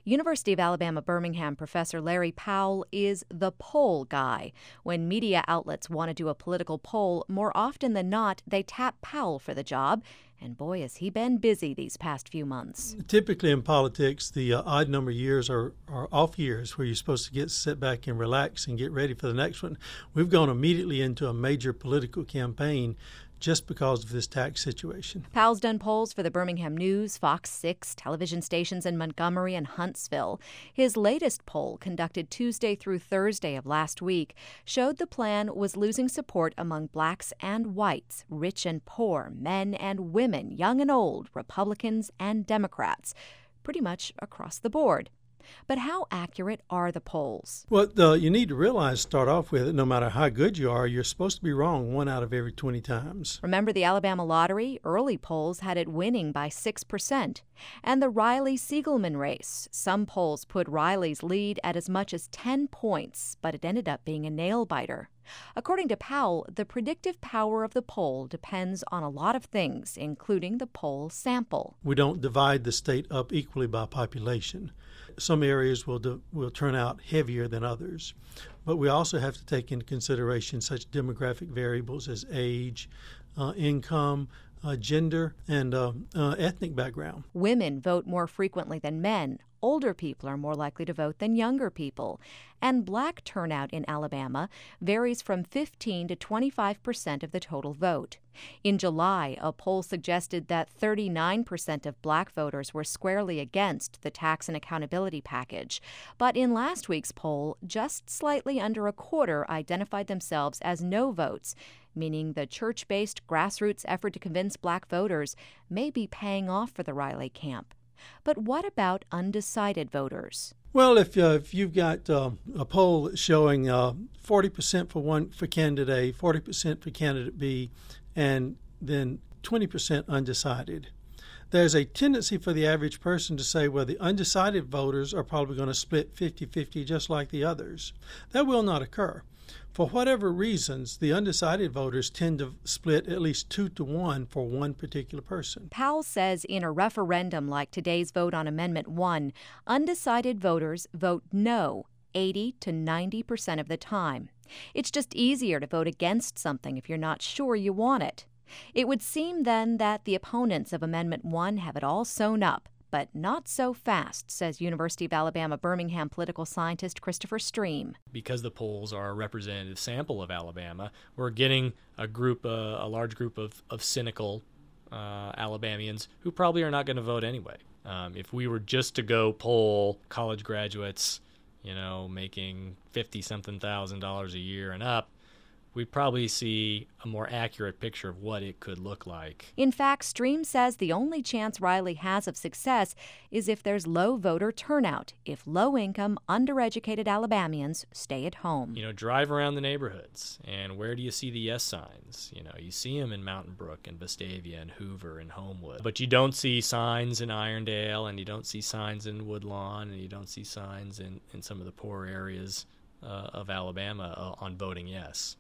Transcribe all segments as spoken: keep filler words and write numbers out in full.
University of Alabama Birmingham professor Larry Powell is the poll guy. When media outlets want to do a political poll, more often than not, they tap Powell for the job. And boy, has he been busy these past few months. Typically in politics, the uh, odd number years are, are off years where you're supposed to get sit back and relax and get ready for the next one. We've gone immediately into a major political campaign just because of this tax situation. Powell's done polls for the Birmingham News, Fox six, television stations in Montgomery and Huntsville. His latest poll, conducted Tuesday through Thursday of last week, showed the plan was losing support among blacks and whites, rich and poor, men and women, young and old, Republicans and Democrats, pretty much across the board. But how accurate are the polls? Well, uh, you need to realize, start off with, no matter how good you are, you're supposed to be wrong one out of every twenty times. Remember the Alabama lottery? Early polls had it winning by six percent. And the Riley-Siegelman race. Some polls put Riley's lead at as much as ten points, but it ended up being a nail-biter. According to Powell, the predictive power of the poll depends on a lot of things, including the poll sample. We don't divide the state up equally by population. Some areas will do, will turn out heavier than others. But we also have to take into consideration such demographic variables as age, uh, income, uh, gender, and uh, uh, ethnic background. Women vote more frequently than men. Older people are more likely to vote than younger people. And black turnout in Alabama varies from fifteen to twenty-five percent of the total vote. In July, a poll suggested that thirty-nine percent of black voters were squarely against the tax and accountability package. But in last week's poll, just slightly under a quarter identified themselves as no votes, meaning the church-based grassroots effort to convince black voters may be paying off for the Riley camp. But what about undecided voters? Well, if uh, if you've got uh, a poll showing uh, forty percent for one for candidate A, forty percent for candidate B, and then twenty percent undecided, there's a tendency for the average person to say, well, the undecided voters are probably going to split fifty-fifty just like the others. That will not occur. For whatever reasons, the undecided voters tend to split at least two to one for one particular person. Powell says in a referendum like today's vote on Amendment one, undecided voters vote no eighty to ninety percent of the time. It's just easier to vote against something if you're not sure you want it. It would seem then that the opponents of Amendment one have it all sewn up. But not so fast, says University of Alabama Birmingham political scientist Christopher Stream. Because the polls are a representative sample of Alabama, we're getting a group, uh, a large group of, of cynical uh, Alabamians who probably are not going to vote anyway. Um, if we were just to go poll college graduates, you know, making fifty-something thousand dollars a year and up, we'd probably see a more accurate picture of what it could look like. In fact, Stream says the only chance Riley has of success is if there's low voter turnout, if low-income, undereducated Alabamians stay at home. You know, drive around the neighborhoods, and where do you see the yes signs? You know, you see them in Mountain Brook and Vestavia and Hoover and Homewood. But you don't see signs in Irondale, and you don't see signs in Woodlawn, and you don't see signs in, in some of the poor areas uh, of Alabama uh, on voting yes.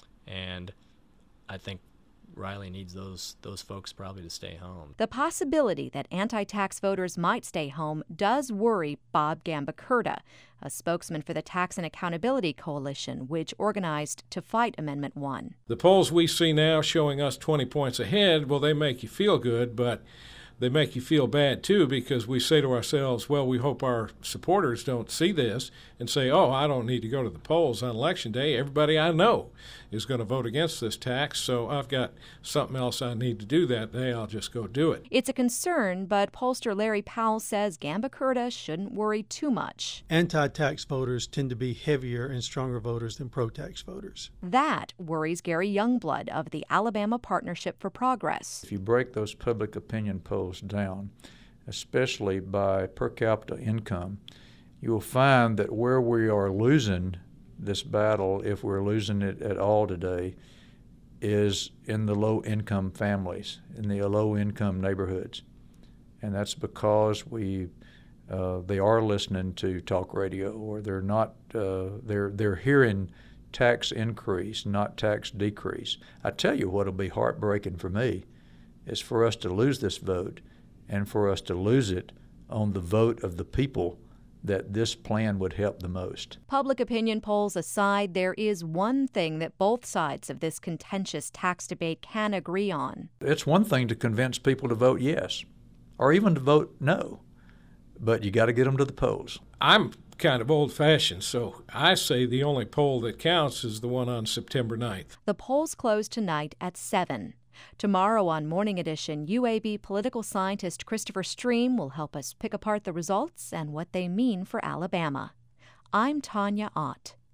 And I think Riley needs those those folks probably to stay home. The possibility that anti-tax voters might stay home does worry Bob Gambakurta, a spokesman for the Tax and Accountability Coalition, which organized to fight Amendment one. The polls we see now showing us twenty points ahead, well, they make you feel good, but they make you feel bad, too, because we say to ourselves, well, we hope our supporters don't see this and say, oh, I don't need to go to the polls on Election Day. Everybody I know is going to vote against this tax, so I've got something else I need to do that day. I'll just go do it. It's a concern, but pollster Larry Powell says Gambakurta shouldn't worry too much. Anti-tax voters tend to be heavier and stronger voters than pro-tax voters. That worries Gary Youngblood of the Alabama Partnership for Progress. If you break those public opinion polls down, especially by per capita income, you will find that where we are losing this battle, if we're losing it at all today, is in the low-income families, in the low-income neighborhoods. And that's because we uh, they are listening to talk radio, or they're not uh, they're they're hearing tax increase, not tax decrease. I tell you what'll be heartbreaking for me is for us to lose this vote, and for us to lose it on the vote of the people that this plan would help the most. Public opinion polls aside, there is one thing that both sides of this contentious tax debate can agree on. It's one thing to convince people to vote yes, or even to vote no, but you got to get them to the polls. I'm kind of old-fashioned, so I say the only poll that counts is the one on September ninth. The polls close tonight at seven. Tomorrow on Morning Edition, U A B political scientist Christopher Stream will help us pick apart the results and what they mean for Alabama. I'm Tanya Ott.